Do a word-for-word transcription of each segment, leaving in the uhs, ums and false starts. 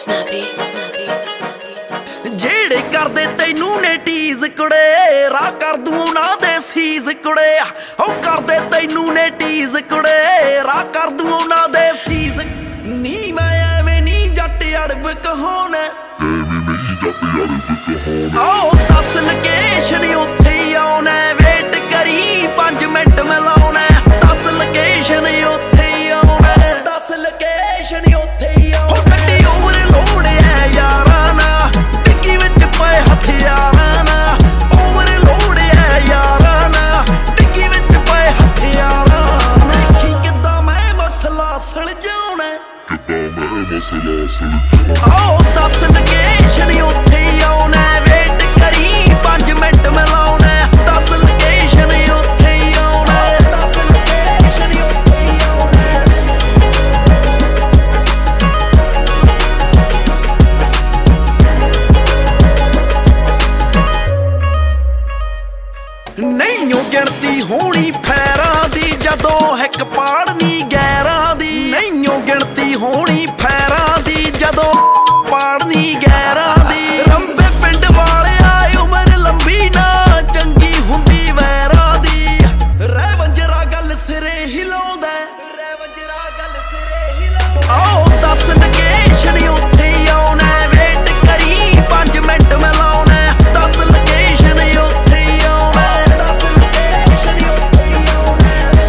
ਜਿਹੜੇ ਕਰਦੇ ਤੈਨੂੰ ਨੇ ਟੀਜ਼ ਕੁੜੇ ਰਾਹ ਕਰ ਦੂੰ ਉਹਨਾਂ ਦੇ ਸੀਜ਼ ਕੁੜੇ ਉਹ ਕਰਦੇ ਤੈਨੂੰ ਨੇ ਟੀਜ਼ ਕੁੜੇ ਰਾਹ ਕਰ ਦੂੰ ਉਹਨਾਂ ਦੇ ਸੀਜ਼ ਨੀ ਮੈਂ ਐਵੇਂ ਨੀ ਜੱਟ ਅੜਬ ਕਹਾਉਣਾ ਐਵੇਂ ਨਹੀਂ ਜੱਟ ਅੜਬ ਕਹਾਉਣਾ ਆਓ ਦੱਸ ਲੋਕੇਸ਼ਨ ਉੱਥੇ ਹੀ ਆਉਣਾ ਵੇਟ ਕਰੀ ਪੰਜ ਮਿੰਟ ਮੈਂ ਲਾਉਣਾ ਦੱਸ ਲੋਕੇਸ਼ਨ ਉੱਥੇ ਹੀ ਆਉਣਾ ਦੱਸ ਲੋਕੇਸ਼ਨ ਉੱਥੇ ਹੀ ਆਉਣਾ ਗੱਡੀ ਓਵਰ ਲੋਡ ਐ ਯਾਰਾਂ ਨਾ ਡਿੱਗੀ ਵਿੱਚ ਪਏ ਹਥਿਆਰਾਂ ਨਾ ਓਵਰ ਲੋਡ ਐ ਯਾਰਾਂ ਨਾ ਡਿੱਗੀ ਵਿੱਚ ਪਏ ਹਥਿਆਰਾਂ ਨਾ ਦੇਖੀ ਕਿੱਦਾਂ ਮੈਂ ਮਸਲਾ ਸੁਲਝਾਉਣਾ ਕਿੱਦਾਂ ਮੈਂ ਮਸਲਾ ਸੁਲਝਾਉਣਾ ਆਓ ਦੱਸ ਲੋਕੇਸ਼ਨ ਉੱਥੇ ਹੀ ਆਉਣਾ ਵੇਟ ਕਰੀ ਪੰਜ ਮਿੰਟ ਮੈਂ ਲਾਉਣਾ ਦੱਸ ਲੋਕੇਸ਼ਨ ਉੱਥੇ ਹੀ ਆਉਣਾ ਦੱਸ ਲੋਕੇਸ਼ਨ ਉੱਥੇ ਹੀ ਆਉਣਾ ਨਹੀਂਓ ਗਿਣਤੀ ਹੋਣੀ ਫੈਰਾਂ ਦੀ ਜਦੋਂ ਹਿੱਕ ਪਾੜਨੀ ਗੈਰਾਂ ਦੀ ਨਹੀਂਓ ਗਿਣਤੀ ਹੋਣੀ ਫੈਰਾਂ ਦੀ ਜਦੋਂ ਪਾੜਨੀ ਗੈਰਾਂ ਦੀ ਰੰਬੇ ਪਿੰਡ ਵਾਲਿਆ ਉਮਰ ਲੰਬੀ ਨਾ ਚੰਗੀ ਹੁੰਦੀ ਵੈਰਾਂ ਦੀ ਰਹਿ ਵੰਜਰਾ ਗੱਲ ਸਿਰੇ ਹਿਲਾਉਂਦਾ ਰਹਿ ਵੰਜਰਾ ਗੱਲ ਸਿਰੇ ਹਿਲਾਉਂਦਾ ਆਓ ਦੱਸ ਲੋਕੇਸ਼ਨ ਉੱਥੇ ਹੀ ਆਉਣਾ ਵੇਟ ਕਰੀ ਪੰਜ ਮਿੰਟ ਮੈਂ ਲਾਉਣਾ ਦੱਸ ਲੋਕੇਸ਼ਨ ਉੱਥੇ ਹੀ ਆਉਣਾ ਦੱਸ ਲੋਕੇਸ਼ਨ ਉੱਥੇ ਹੀ ਆਉਣਾ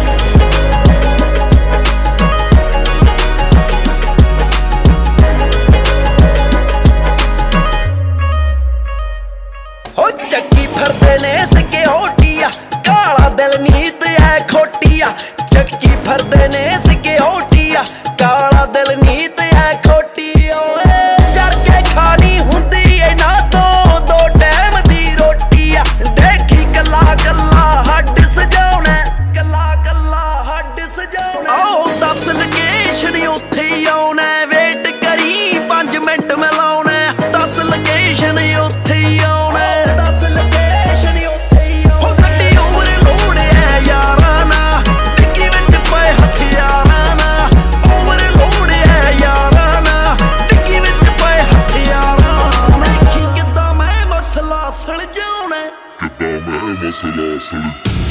ਹੋ ਚੱਕੀ ਫਿਰਦੇ ਨੇ ਸਿਕਿਉਰਟੀਆ ਕਾਲਾ ਦਿਲ ਨੀਤ ਐ ਖੋਟੀਆ ਚੱਕੀ ਫਿਰਦੇ ਨੇ ਸਿਕਿਉਰਟੀਆ ਕਾਲਾ ਦਿਲ ਨੀਤ ਐ ਖੋਟੀ ਓਏ ਜਰ ਕੇ ਖਾਣੀ ਹੁੰਦੀ ਏ ਨਾ ਤੋਂ ਦੋ ਟਾਈਮ ਦੀ ਰੋਟੀ ਆ ਦੇਖੀ ਕੱਲਾ ਕੱਲਾ ਹੱਡ ਸਜਾਉਣਾ ਕੱਲਾ ਕੱਲਾ ਹੱਡ ਸਜਾਉਣਾ ਆਓ ਦੱਸ ਲੋਕੇਸ਼ਨ ਉੱਥੇ ਹੀ ਆਉਣਾ ਵੇਟ ਕਰੀ ਪੰਜ ਮਿੰਟ ਮੈਂ ਲਾਉਣਾ ਦੱਸ ਲੋਕੇਸ਼ਨ ਉੱਥੇ ਹੀ ਆਉਣਾ ਦੱਸ ਲੋਕੇਸ਼ਨ ਉੱਥੇ ਹੀ ਆਉਣਾ ਗੱਡੀ ਓਵਰ ਲੋਡ ਐ ਯਾਰਾਂ ਨਾ ਡਿੱਗੀ ਵਿੱਚ ਪਏ ਹਥਿਆਰਾਂ ਨਾ ਓਵਰ ਲੋਡ ਐ ਯਾਰਾਂ ਨਾ ਡਿੱਗੀ ਵਿੱਚ ਪਏ ਹਥਿਆਰਾਂ ਨਾ ਦੇਖੀ ਕਿੱਦਾਂ ਮੈਂ ਮਸਲਾ ਸੁਲਝਾਉਣਾ ਕਿੱਦਾਂ ਮੈਂ ਮਸਲਾ ਸੁਲਝਾਉਣਾ